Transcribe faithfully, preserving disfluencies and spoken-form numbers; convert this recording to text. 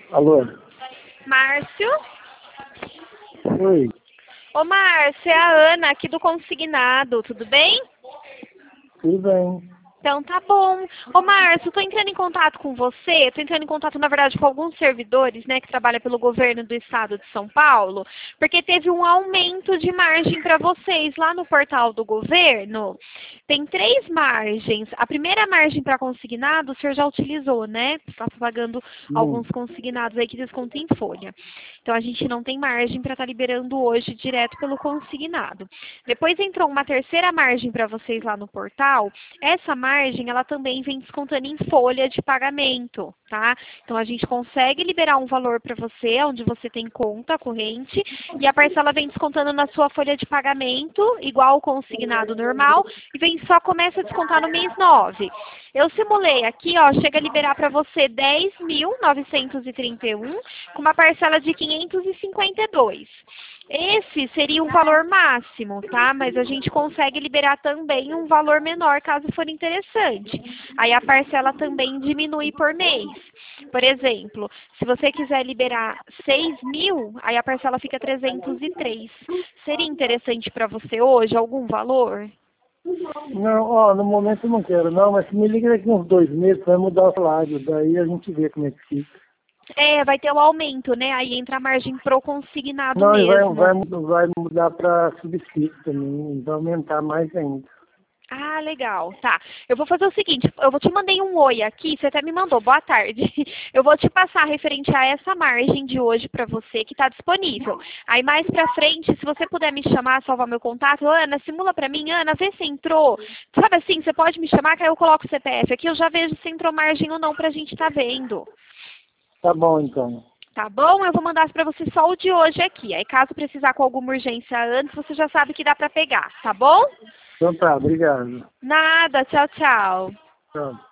Alô? Márcio? Oi, Ô, Márcio, é a Ana aqui do Consignado, tudo bem? tudo bem? Então tá bom. Ô, Márcio, tô entrando em contato com você, tô entrando em contato, na verdade, com alguns servidores, né, que trabalham pelo governo do estado de São Paulo, porque teve um aumento de margem para vocês lá no portal do governo. Tem três margens. A primeira margem para consignado, o senhor já utilizou, né? Está pagando Sim. alguns consignados aí que descontam em folha. Então a gente não tem margem para estar liberando hoje direto pelo consignado. Depois entrou uma terceira margem para vocês lá no portal. Essa margem, ela também vem descontando em folha de pagamento, tá? Então a gente consegue liberar um valor para você, onde você tem conta corrente, e a parcela vem descontando na sua folha de pagamento, igual o consignado normal, e vem só começa a descontar no mês nove. Eu simulei aqui, ó, chega a liberar para você dez mil novecentos e trinta e um, com uma parcela de quinhentos e cinquenta e dois. Esse seria o valor máximo, tá? Mas a gente consegue liberar também um valor menor, caso for interessante. Aí a parcela também diminui por mês. Por exemplo, se você quiser liberar seis mil, aí a parcela fica trezentos e três. Seria interessante para você hoje algum valor? Não, ó, no momento eu não quero, não, mas se me liga daqui uns dois meses, vai mudar o salário, daí a gente vê como é que fica. É, vai ter o aumento, né? Aí entra a margem pro consignado Não, e vai, mesmo. vai, vai mudar para subsídio também, vai aumentar mais ainda. Ah, legal. Tá. Eu vou fazer o seguinte, eu vou te mandei um oi aqui, você até me mandou, boa tarde. Eu vou te passar referente a essa margem de hoje para você que está disponível. Aí mais para frente, se você puder me chamar, salvar meu contato, Ana, simula para mim, Ana, vê se entrou. Sabe assim, você pode me chamar que aí eu coloco o C P F aqui, eu já vejo se entrou margem ou não pra gente estar vendo. Tá bom, então. Tá bom? Eu vou mandar para você só o de hoje aqui. Aí caso precisar com alguma urgência antes, você já sabe que dá para pegar, tá bom? Então tá, obrigado. Nada, tchau, tchau. Tchau.